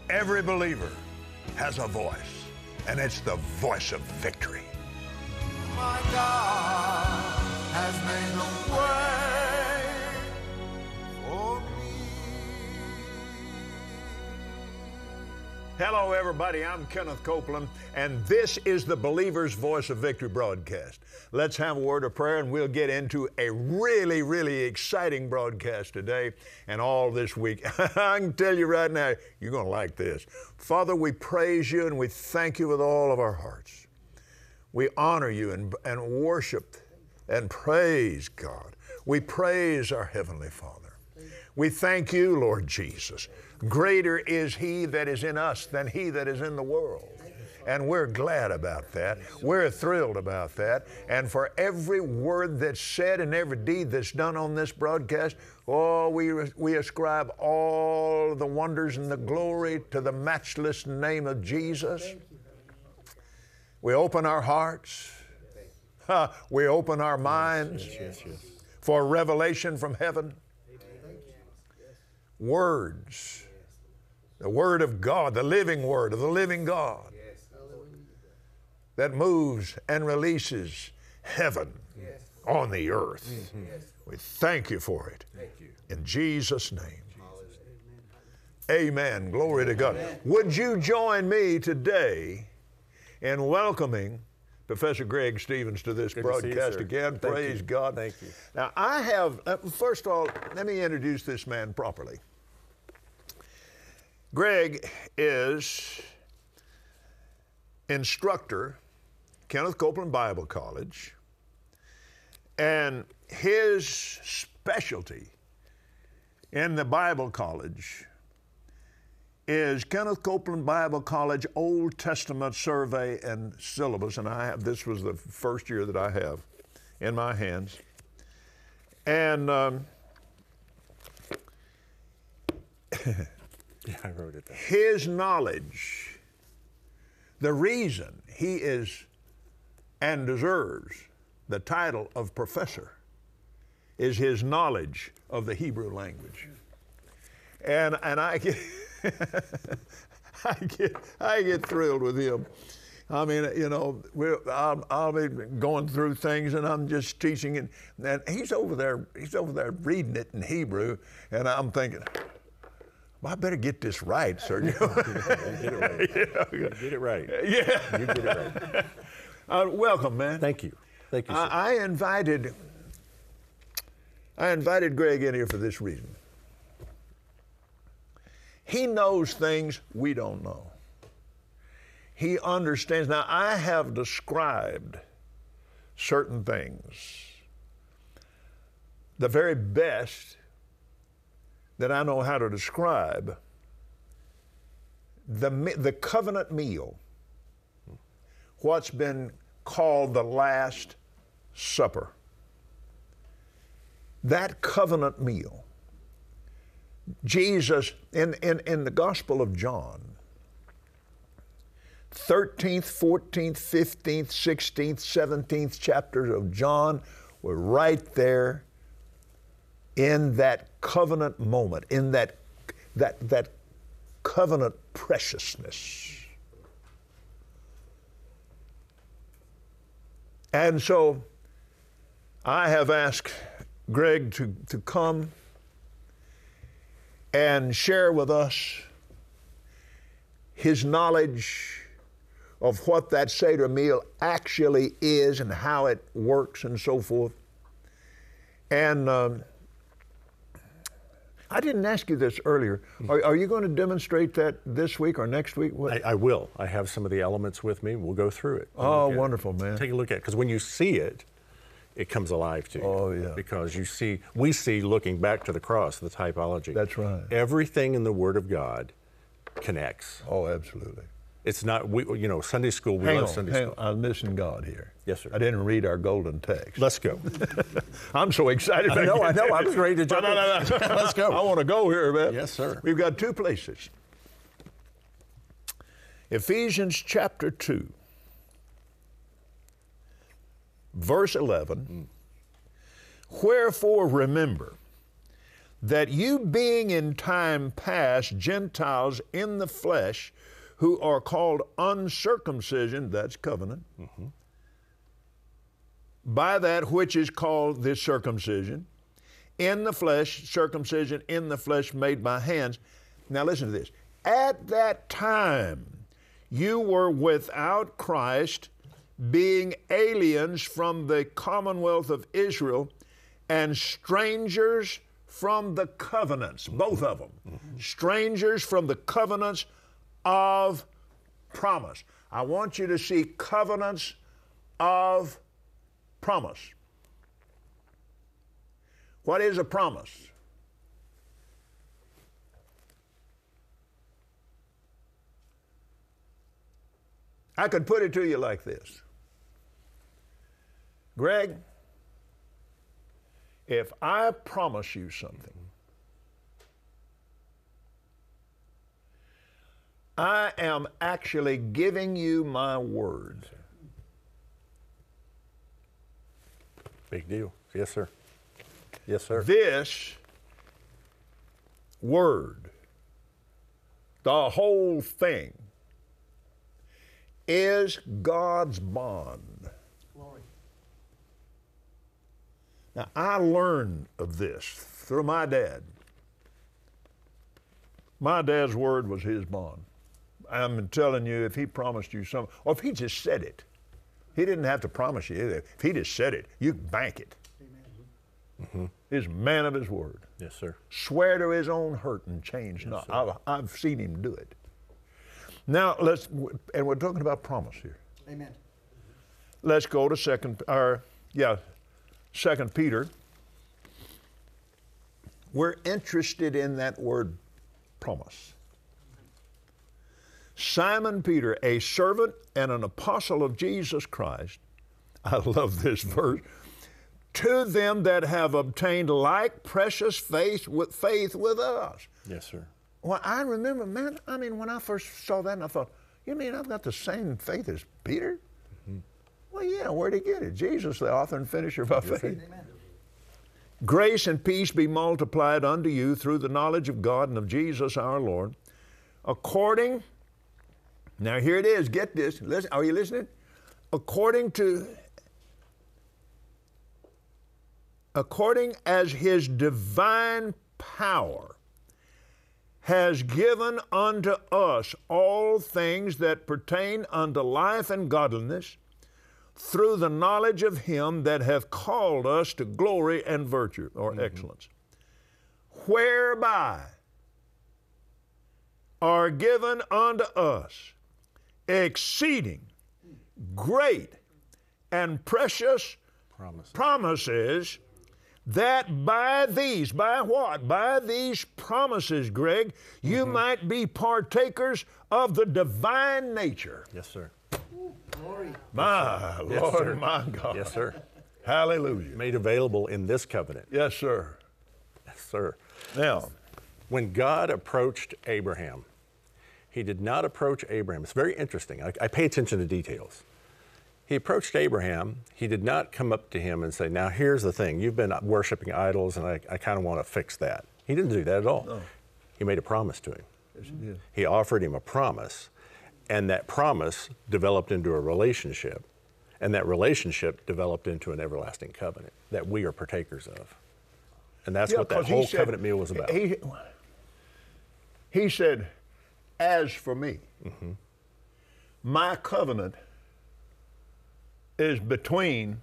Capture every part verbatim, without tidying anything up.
Every believer has a voice, and it's the voice of victory. My God has made a way for me. Hello, everybody. I'm Kenneth Copeland, and this is the Believer's Voice of Victory broadcast. Let's have a word of prayer, and we'll get into a really, really exciting broadcast today and all this week. I can tell you right now, you're going to like this. Father, we praise you and we thank you with all of our hearts. We honor you and, and worship and praise God. We praise our Heavenly Father. We thank you, Lord Jesus. Greater is He that is in us than he that is in the world. And we're glad about that. We're thrilled about that. And for every word that's said and every deed that's done on this broadcast, oh, we, we ascribe all the wonders and the glory to the matchless name of Jesus. We open our hearts. Uh, we open our minds yes, yes, yes. for revelation from heaven. Words. The Word of God, the living Word of the living God that moves and releases heaven on the earth. Mm-hmm. We thank you for it. Thank you. In Jesus' name. Amen. Glory to God. Amen. Would you join me today in welcoming Professor Greg Stevens to this Good broadcast to you, again? Thank Praise you. God. Thank you. Now, I have, uh, first of all, let me introduce this man properly. Greg is instructor, Kenneth Copeland Bible College, and his specialty in the Bible College is Kenneth Copeland Bible College Old Testament Survey and Syllabus, and I have, this was the first year that I have in my hands. And um, yeah, I wrote it down. His knowledge, the reason he is and deserves the title of professor is his knowledge of the Hebrew language. And and I get I get I get thrilled with him. I mean, you know, we're, I'll, I'll be going through things, and I'm just teaching, and, and he's over there. He's over there reading it in Hebrew, and I'm thinking, well, I better get this right, Sergio. You get it right. You know, You get it right. Yeah. You get it right. Uh, welcome, man. Thank you. Thank you, sir. I, I invited I invited Greg in here for this reason. He knows things we don't know. He understands. Now, I have described certain things the very best that I know how to describe. The, the covenant meal, what's been called the Last Supper. That covenant meal, Jesus, in, in, in the Gospel of John, thirteenth, fourteenth, fifteenth, sixteenth, seventeenth chapters of John were right there in that covenant moment, in that, that, that covenant preciousness. And so I have asked Greg to, to come and share with us his knowledge of what that Seder meal actually is and how it works and so forth. And um, I didn't ask you this earlier. Are, are you going to demonstrate that this week or next week? What? I, I will. I have some of the elements with me. We'll go through it. We'll Oh, wonderful, it. man. Take a look at it, because when you see it, it comes alive to you. Oh, yeah. Because you see, we see, looking back to the cross, the typology. That's right. Everything in the Word of God connects. Oh, absolutely. It's not, we, you know, Sunday school, we Hang love on, Sunday hang school. on. I'm missing God here. Yes, sir. I didn't read our golden text. Let's go. I'm so excited. I know, I know. I was ready to jump No, no, no, no. Let's go. I want to go here, man. Yes, sir. We've got two places. Ephesians chapter two, verse eleven. Mm. Wherefore remember that you being in time past Gentiles in the flesh, who are called uncircumcision, that's covenant, mm-hmm. by that which is called the circumcision, in the flesh, circumcision in the flesh made by hands. Now listen to this. At that time, you were without Christ, being aliens from the commonwealth of Israel and strangers from the covenants, both of them. Mm-hmm. Strangers from the covenants of promise. I want you to see covenants of promise. What is a promise? I could put it to you like this. Greg, if I promise you something, I am actually giving you my word. Big deal. Yes, sir. Yes, sir. This word, the whole thing, is God's bond. Glory. Now, I learned of this through my dad. My dad's word was his bond. I'm telling you, if he promised you something, or if he just said it, he didn't have to promise you either. If he just said it, you could bank it. Mm-hmm. He's a man of his word. Yes, sir. Swear to his own hurt and change yes, not. Sir. I've, I've seen him do it. Now let's, and we're talking about promise here. Amen. Let's go to second, or yeah, Second Peter. We're interested in that word promise. Simon Peter, a servant and an apostle of Jesus Christ. I love this verse. To them that have obtained like precious faith with faith with us. Yes, sir. Well, I remember, man, I mean, when I first saw that, and I thought, you mean I've got the same faith as Peter? Mm-hmm. Well, yeah, where'd he get it? Jesus, the author and finisher of our faith. Amen. Grace and peace be multiplied unto you through the knowledge of God and of Jesus our Lord, according, now here it is, get this, listen, are you listening? According to, according as his divine power has given unto us all things that pertain unto life and godliness, through the knowledge of him that hath called us to glory and virtue, or mm-hmm. excellence, whereby are given unto us exceeding great and precious promises, promises, that by these, by what? By these promises, Greg, you mm-hmm. might be partakers of the divine nature. Yes, sir. Glory. My yes, Lord, sir. my God. Yes, sir. Hallelujah. Made available in this covenant. Yes, sir. Yes, sir. Now, when God approached Abraham, he did not approach Abraham. It's very interesting. I, I pay attention to details. He approached Abraham. He did not come up to him and say, now here's the thing. You've been worshiping idols, and I, I kind of want to fix that. He didn't do that at all. No. He made a promise to him. Yes, he did. He offered him a promise, and that promise developed into a relationship, and that relationship developed into an everlasting covenant that we are partakers of. And that's yeah, what that whole said, covenant meal was about. He, he said, as for me, mm-hmm. my covenant is between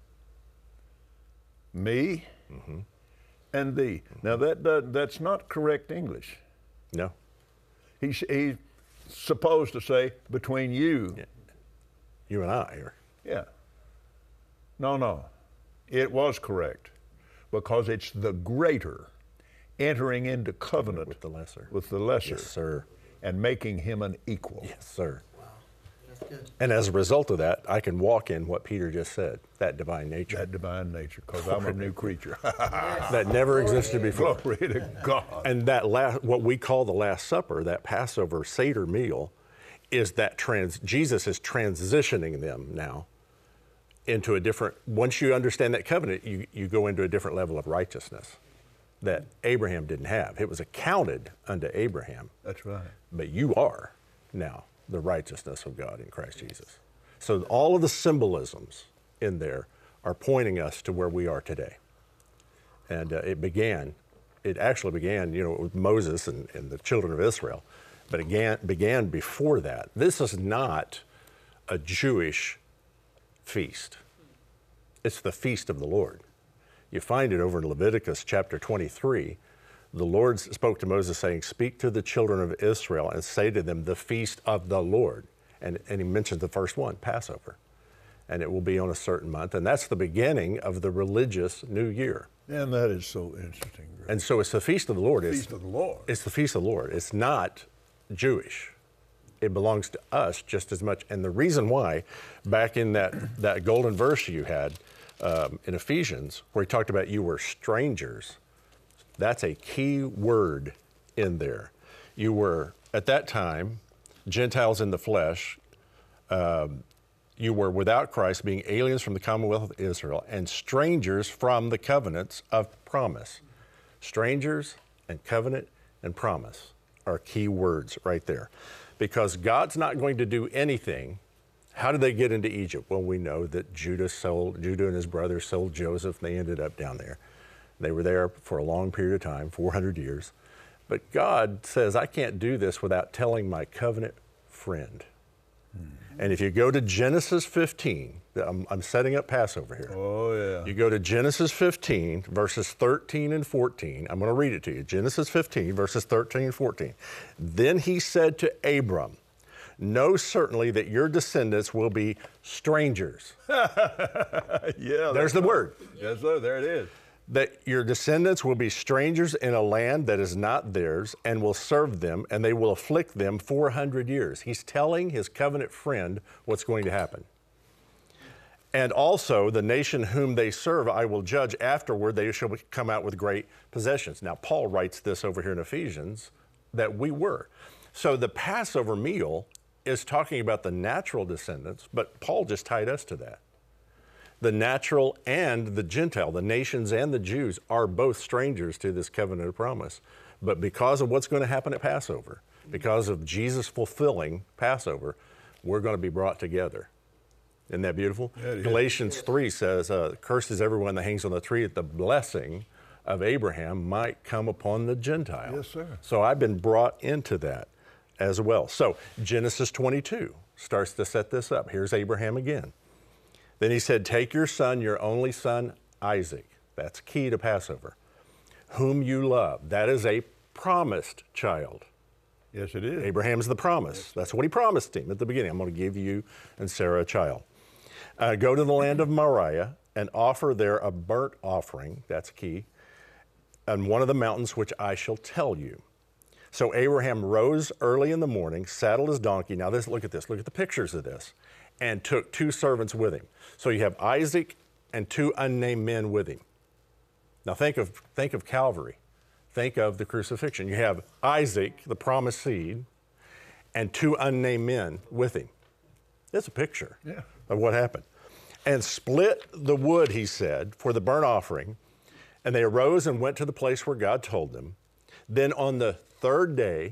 me mm-hmm. and thee. Mm-hmm. Now, that, that that's not correct English. No. He's, he's supposed to say, between you. Yeah. You and I. Or... Yeah. No, no. It was correct, because it's the greater entering into covenant with the lesser. With the lesser. Yes, sir. And making him an equal. Yes, sir. Good. And as a result of that, I can walk in what Peter just said, that divine nature. That divine nature, because I'm a new creature. That never existed before. Glory to God. And that last, what we call the Last Supper, that Passover Seder meal, is that trans, Jesus is transitioning them now into a different, once you understand that covenant, you, you go into a different level of righteousness. that Abraham didn't have. It was accounted unto Abraham. That's right. But you are now the righteousness of God in Christ Jesus. So all of the symbolisms in there are pointing us to where we are today. And uh, it began, it actually began, you know, with Moses and, and the children of Israel, but it began, began before that. This is not a Jewish feast. It's the feast of the Lord. You find it over in Leviticus chapter twenty-three. The Lord spoke to Moses saying, speak to the children of Israel and say to them, the feast of the Lord. And, and he mentions the first one, Passover. And it will be on a certain month. And that's the beginning of the religious new year. And that is so interesting. Greg. And so it's the feast of the Lord. Feast It's, of the Lord. It's the feast of the Lord. It's not Jewish. It belongs to us just as much. And the reason why, back in that, that golden verse you had um, in Ephesians, where he talked about you were strangers, that's a key word in there. You were, at that time, Gentiles in the flesh. Um, you were without Christ, being aliens from the commonwealth of Israel and strangers from the covenants of promise. Strangers and covenant and promise are key words right there. Because God's not going to do anything. How did they get into Egypt? Well, we know that Judah sold, Judah and his brothers sold Joseph, and they ended up down there. They were there for a long period of time, four hundred years. But God says, I can't do this without telling my covenant friend. Hmm. And if you go to Genesis fifteen, I'm, I'm setting up Passover here. Oh, yeah. You go to Genesis fifteen, verses thirteen and fourteen. I'm going to read it to you. Genesis fifteen, verses thirteen and fourteen. Then he said to Abram, know certainly that your descendants will be strangers. Yeah. There's the word. Yes, sir. There it is. That your descendants will be strangers in a land that is not theirs and will serve them, and they will afflict them four hundred years. He's telling his covenant friend what's going to happen. And also, the nation whom they serve I will judge afterward. They shall come out with great possessions. Now, Paul writes this over here in Ephesians, that we were. So the Passover meal is talking about the natural descendants, but Paul just tied us to that. The natural and the Gentile, the nations and the Jews, are both strangers to this covenant of promise. But because of what's going to happen at Passover, because of Jesus fulfilling Passover, we're going to be brought together. Isn't that beautiful? Yeah, it is. Galatians three says, uh, cursed is everyone that hangs on the tree, that the blessing of Abraham might come upon the Gentile. Yes, sir. So I've been brought into that as well. So Genesis twenty-two starts to set this up. Here's Abraham again. Then he said, take your son, your only son, Isaac. That's key to Passover. Whom you love. That is a promised child. Yes, it is. Abraham's the promise. That's what he promised him at the beginning. I'm going to give you and Sarah a child. Uh, go to the land of Moriah and offer there a burnt offering. That's key. On one of the mountains which I shall tell you. So Abraham rose early in the morning, saddled his donkey. Now this, look at this. Look at the pictures of this. And took two servants with him. So you have Isaac and two unnamed men with him. Now think of, think of Calvary. Think of the crucifixion. You have Isaac, the promised seed, and two unnamed men with him. It's a picture yeah. of what happened. And split the wood, he said, for the burnt offering. And they arose and went to the place where God told them. Then on the third day,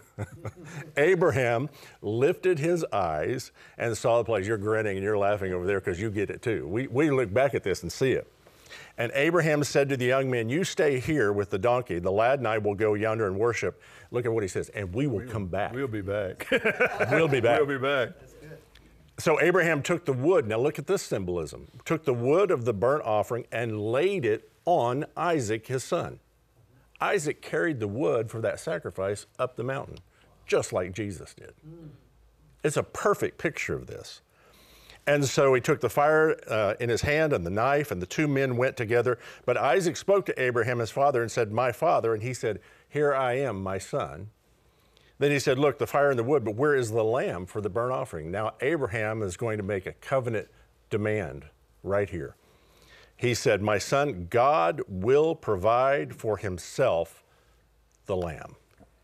Abraham lifted his eyes and saw the place. You're grinning and you're laughing over there because you get it too. We, we look back at this and see it. And Abraham said to the young men, you stay here with the donkey. The lad and I will go yonder and worship. Look at what he says. And we will we come back. We'll be back. We'll be back. We'll be back. So Abraham took the wood. Now look at this symbolism. Took the wood of the burnt offering and laid it on Isaac, his son. Isaac carried the wood for that sacrifice up the mountain, just like Jesus did. Mm. It's a perfect picture of this. And so he took the fire uh, in his hand and the knife, and the two men went together. But Isaac spoke to Abraham, his father, and said, my father. And he said, here I am, my son. Then he said, look, the fire and the wood, but where is the lamb for the burnt offering? Now Abraham is going to make a covenant demand right here. He said, my son, God will provide for himself the lamb.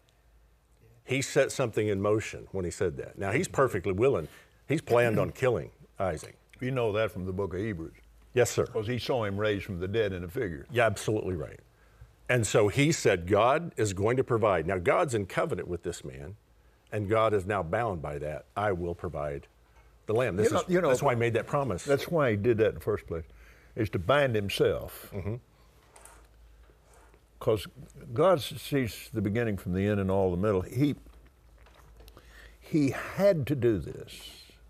He set something in motion when he said that. Now, he's perfectly willing. He's planned on killing Isaac. You know that from the book of Hebrews. Yes, sir. Because he saw him raised from the dead in a figure. Yeah, absolutely right. And so he said, God is going to provide. Now, God's in covenant with this man, and God is now bound by that. I will provide the lamb. This You know- is, you know, that's why he made that promise. That's why he did that in the first place, is to bind himself. Because God sees the beginning from the end and all the middle. He, he had to do this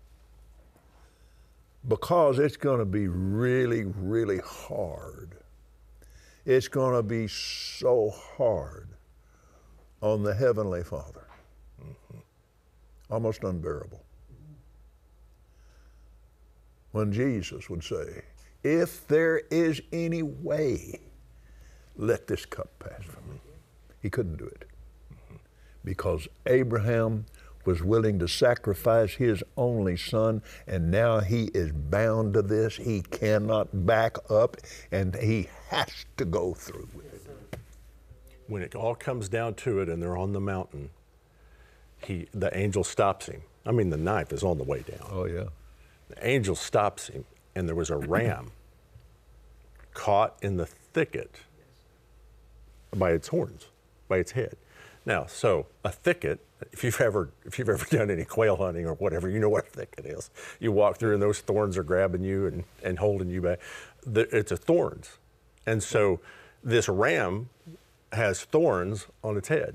because it's going to be really, really hard. It's going to be so hard on the Heavenly Father. Mm-hmm. Almost unbearable. When Jesus would say, if there is any way, let this cup pass from me. He couldn't do it. Mm-hmm. Because Abraham was willing to sacrifice his only son, and now he is bound to this. He cannot back up, and he has to go through with it. When it all comes down to it and they're on the mountain, he, the angel stops him. I mean, the knife is on the way down. Oh, yeah. The angel stops him, and there was a ram caught in the thicket by its horns, by its head. Now, so a thicket, if you've ever if you've ever done any quail hunting or whatever, you know what a thicket is. You walk through and those thorns are grabbing you and, and holding you back. The, it's a thorns. And so this ram has thorns on its head.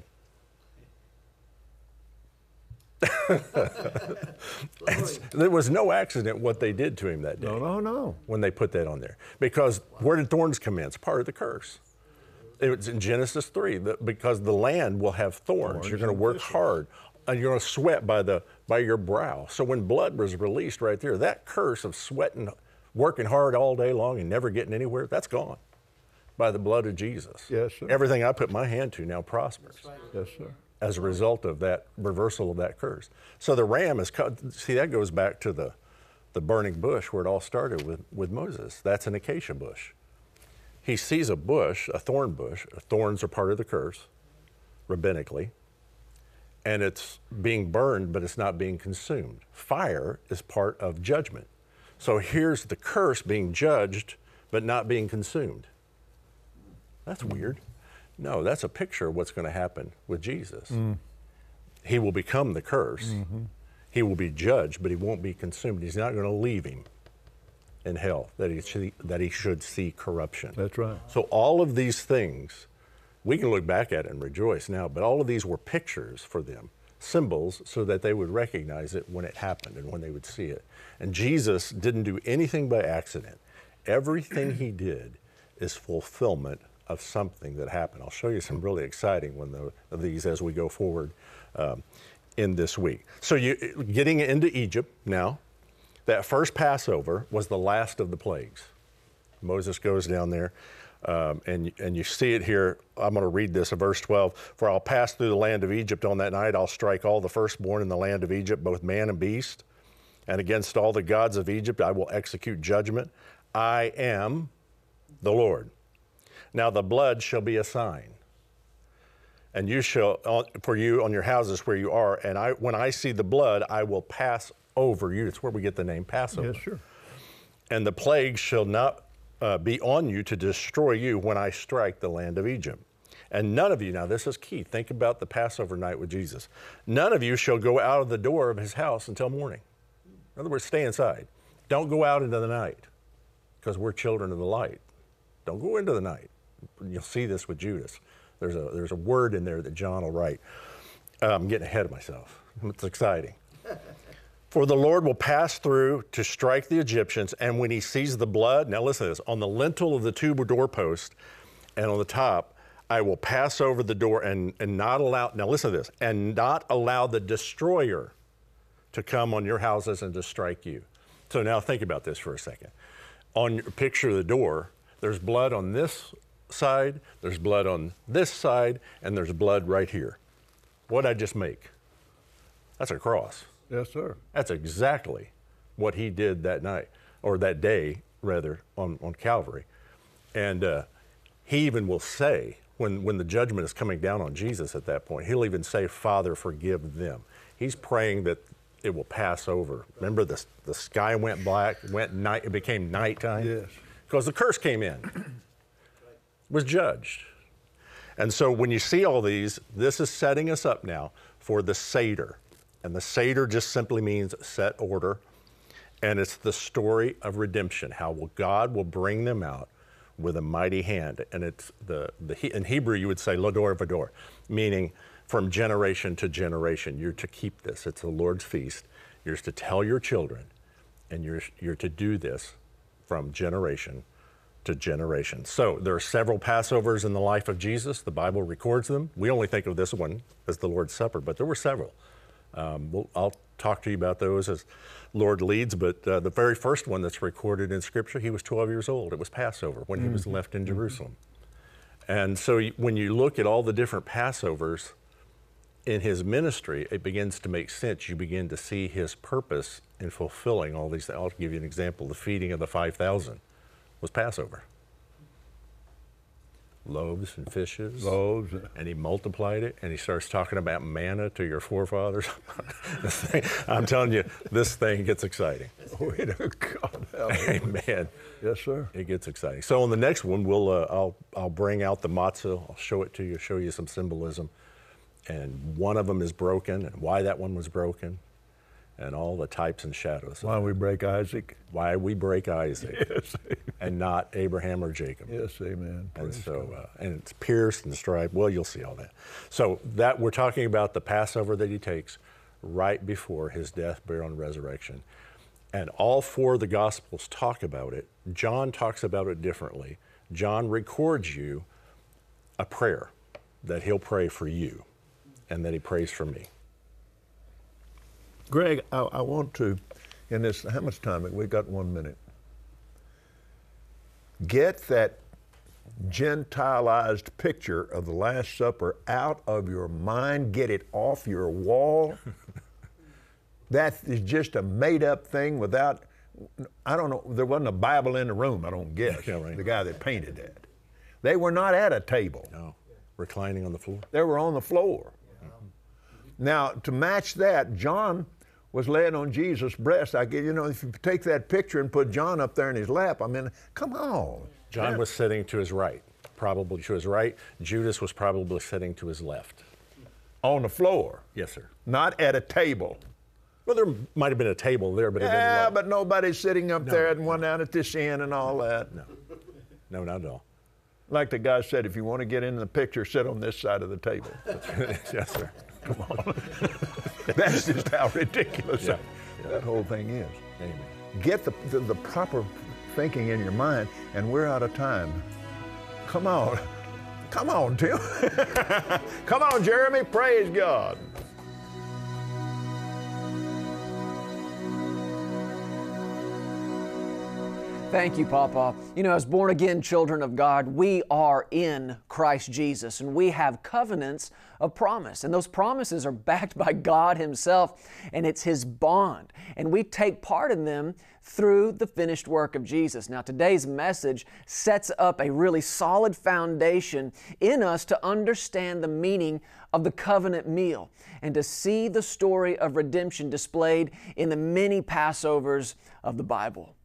There was no accident what they did to him that day. No, no, no. When they put that on there. Because where did thorns come in? It's part of the curse. It's in Genesis three, the, because the land will have thorns. Thorns You're going to and work thistles. hard, and you're going to sweat by the by your brow. So when blood was released right there, that curse of sweating, working hard all day long and never getting anywhere, that's gone by the blood of Jesus. Yes, sir. Everything I put my hand to now prospers Yes, sir. as a result of that reversal of that curse. So the ram is, co- see, that goes back to the, the burning bush where it all started with, with Moses. That's an acacia bush. He sees a bush, a thorn bush. Thorns are part of the curse, rabbinically, and it's being burned, but it's not being consumed. Fire is part of judgment. So here's the curse being judged, but not being consumed. That's weird. No, that's a picture of what's going to happen with Jesus. Mm. He will become the curse. Mm-hmm. He will be judged, but he won't be consumed. He's not going to leave him in hell, that he, should, that he should see corruption. That's right. So all of these things, we can look back at it and rejoice now, but all of these were pictures for them, symbols, so that they would recognize it when it happened and when they would see it. And Jesus didn't do anything by accident. Everything he did is fulfillment of something that happened. I'll show you some really exciting one though, of these as we go forward um, in this week. So you getting into Egypt now, that first Passover was the last of the plagues. Moses goes down there, um, and, and you see it here. I'm going to read this, verse twelve. For I'll pass through the land of Egypt on that night. I'll strike all the firstborn in the land of Egypt, both man and beast. And against all the gods of Egypt I will execute judgment. I am the Lord. Now the blood shall be a sign. And you shall, for you on your houses where you are, and I, when I see the blood, I will pass over you. It's where we get the name Passover. Yes, sure. And the plague shall not uh, be on you to destroy you when I strike the land of Egypt. And none of you, now this is key, think about the Passover night with Jesus. None of you shall go out of the door of his house until morning. In other words, stay inside. Don't go out into the night, because we're children of the light. Don't go into the night. You'll see this with Judas. There's a, there's a word in there that John will write. Uh, I'm getting ahead of myself. It's exciting. For the Lord will pass through to strike the Egyptians, and when he sees the blood, now listen to this, on the lintel of the two doorpost and on the top, I will pass over the door and, and not allow, now listen to this, and not allow the destroyer to come on your houses and to strike you. So now think about this for a second. On your picture of the door, there's blood on this side, there's blood on this side, and there's blood right here. What'd I just make? That's a cross. Yes, sir. That's exactly what he did that night, or that day, rather, on, on Calvary. And uh, he even will say, when, when the judgment is coming down on Jesus at that point, he'll even say, Father, forgive them. He's praying that it will pass over. Remember, the, the sky went black, went night, it became nighttime? Yes. Because the curse came in, was judged. And so when you see all these, this is setting us up now for the Seder. And the Seder just simply means set order. And it's the story of redemption, how will God will bring them out with a mighty hand. And it's the, the in Hebrew you would say Lodor Vador, meaning from generation to generation. You're to keep this. It's the Lord's feast. You're to tell your children, and you're, you're to do this from generation to generation. So there are several Passovers in the life of Jesus. The Bible records them. We only think of this one as the Lord's Supper, but there were several. Um, we'll, I'll talk to you about those as Lord leads, but uh, the very first one that's recorded in Scripture, he was twelve years old. It was Passover when mm-hmm. he was left in Jerusalem. And so when you look at all the different Passovers in his ministry, it begins to make sense. You begin to see his purpose in fulfilling all these. I'll give you an example. The feeding of the five thousand was Passover. Loaves and fishes. Loaves. And he multiplied it, and he starts talking about manna to your forefathers. This thing, I'm telling you, this thing gets exciting. Wait a God. Amen. Yes, sir. It gets exciting. So on the next one, we'll uh, I'll I'll bring out the matzah. I'll show it to you, show you some symbolism, and one of them is broken, and why that one was broken, and all the types and shadows. Why we break Isaac? Why we break Isaac, yes, and not Abraham or Jacob. Yes, amen. And Praise so, uh, and it's pierced and striped. Well, you'll see all that. So that we're talking about the Passover that he takes right before his death, burial, and resurrection. And all four of the Gospels talk about it. John talks about it differently. John records you a prayer that he'll pray for you and that he prays for me. Greg, I, I want to, in this, how much time? We got one minute. Get that Gentilized picture of the Last Supper out of your mind. Get it off your wall. That is just a made-up thing without, I don't know, there wasn't a Bible in the room, I don't guess, yeah, right. The guy that painted that. They were not at a table. No, reclining on the floor. They were on the floor. Mm-hmm. Now, to match that, John was laying on Jesus' breast. I get, you know, if you take that picture and put John up there in his lap, I mean, come on. John Man. was sitting to his right, probably to his right. Judas was probably sitting to his left. On the floor. Yes, sir. Not at a table. Well, there might have been a table there, but it Yeah, didn't look. but nobody's sitting up No, there and no. one down at this end and all that. No, no, not at all. Like the guy said, if you want to get in the picture, sit on this side of the table. Yes, sir. Come on. That's just how ridiculous Yeah. that, that whole thing is. Amen. Get the, the, the proper thinking in your mind, and we're out of time. Come on. Come on, Tim. Come on, Jeremy. Praise God. Thank you, Papa. You know, as born-again children of God, we are in Christ Jesus, and we have covenants of promise. And those promises are backed by God Himself, and it's His bond. And we take part in them through the finished work of Jesus. Now, today's message sets up a really solid foundation in us to understand the meaning of the covenant meal and to see the story of redemption displayed in the many Passovers of the Bible.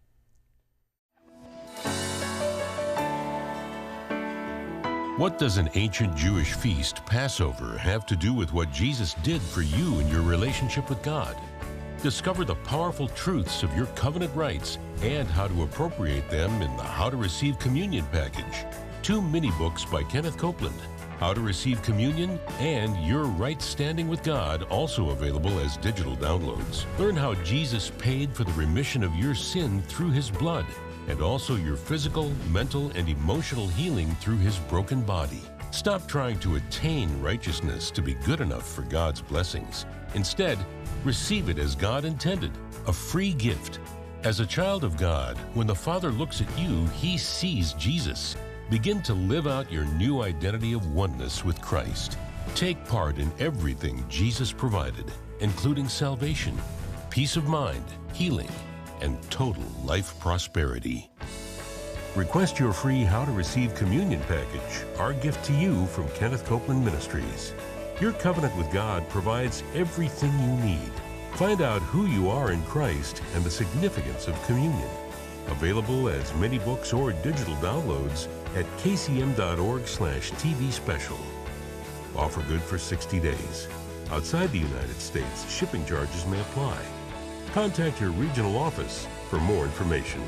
What does an ancient Jewish feast, Passover, have to do with what Jesus did for you in your relationship with God? Discover the powerful truths of your covenant rights and how to appropriate them in the How to Receive Communion package. Two mini-books by Kenneth Copeland, How to Receive Communion and Your Right Standing with God, also available as digital downloads. Learn how Jesus paid for the remission of your sin through His blood, and also your physical, mental, and emotional healing through His broken body. Stop trying to attain righteousness to be good enough for God's blessings. Instead, receive it as God intended, a free gift. As a child of God, when the Father looks at you, He sees Jesus. Begin to live out your new identity of oneness with Christ. Take part in everything Jesus provided, including salvation, peace of mind, healing, and total life prosperity. Request your free How to Receive Communion package, our gift to you from Kenneth Copeland Ministries. Your covenant with God provides everything you need. Find out who you are in Christ and the significance of communion. Available as mini books or digital downloads, at kcm.org slash TV special. Offer good for sixty days. Outside the United States, shipping charges may apply. Contact your regional office for more information.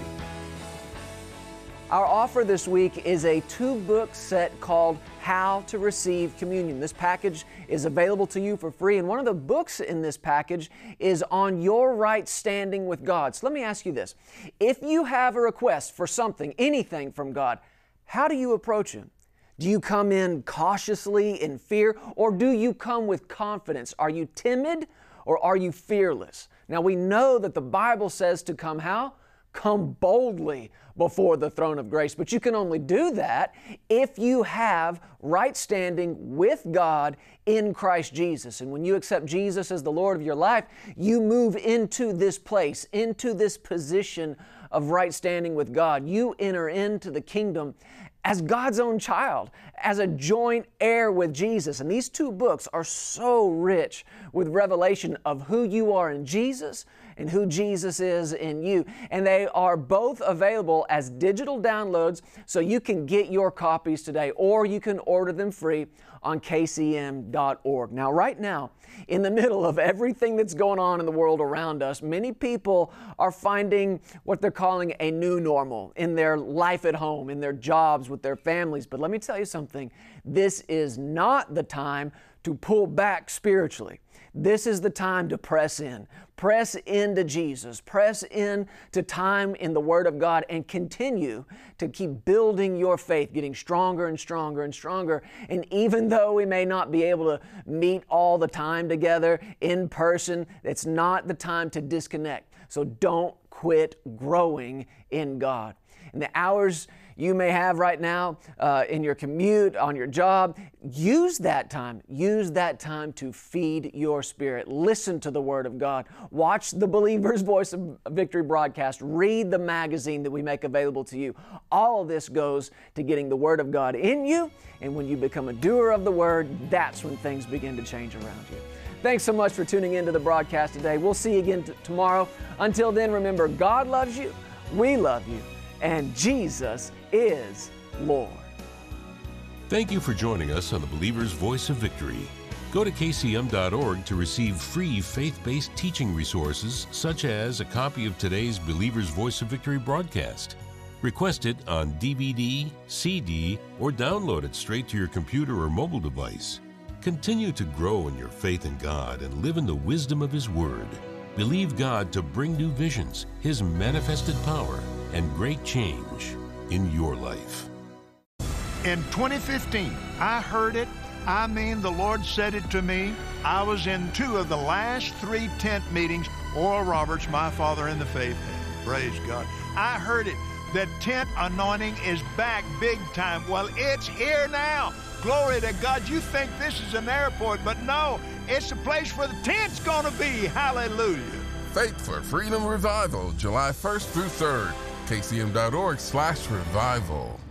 Our offer this week is a two-book set called How to Receive Communion. This package is available to you for free, and one of the books in this package is on your right standing with God. So let me ask you this. If you have a request for something, anything from God, how do you approach Him? Do you come in cautiously in fear, or do you come with confidence? Are you timid, or are you fearless? Now we know that the Bible says to come how? Come boldly before the throne of grace. But you can only do that if you have right standing with God in Christ Jesus. And when you accept Jesus as the Lord of your life, you move into this place, into this position of right standing with God. You enter into the kingdom as God's own child, as a joint heir with Jesus. And these two books are so rich with revelation of who you are in Jesus and who Jesus is in you. And they are both available as digital downloads, so you can get your copies today, or you can order them free on k c m dot org. Now, right now, in the middle of everything that's going on in the world around us, many people are finding what they're calling a new normal in their life at home, in their jobs, with their families. But let me tell you something, this is not the time to pull back spiritually. This is the time to press in. Press into Jesus. Press in to time in the Word of God and continue to keep building your faith, getting stronger and stronger and stronger. And even though we may not be able to meet all the time together in person, it's not the time to disconnect. So don't quit growing in God. In the hours you may have right now uh, in your commute, on your job, use that time. Use that time to feed your spirit. Listen to the Word of God. Watch the Believer's Voice of Victory broadcast. Read the magazine that we make available to you. All of this goes to getting the Word of God in you, and when you become a doer of the Word, that's when things begin to change around you. Thanks so much for tuning into the broadcast today. We'll see you again t- tomorrow. Until then, remember, God loves you, we love you, and Jesus is Lord. Thank you for joining us on the Believer's Voice of Victory. Go to k c m dot org to receive free faith-based teaching resources, such as a copy of today's Believer's Voice of Victory broadcast. Request it on D V D, C D, or download it straight to your computer or mobile device. Continue to grow in your faith in God and live in the wisdom of His Word. Believe God to bring new visions, His manifested power, and great change in your life. In twenty fifteen, I heard it. I mean, the Lord said it to me. I was in two of the last three tent meetings Oral Roberts, my father in the faith, had. Praise God. I heard it. The tent anointing is back big time. Well, it's here now. Glory to God. You think this is an airport, but no, it's the place where the tent's going to be. Hallelujah. Faith for Freedom Revival, July first through third. k c m dot org slash revival.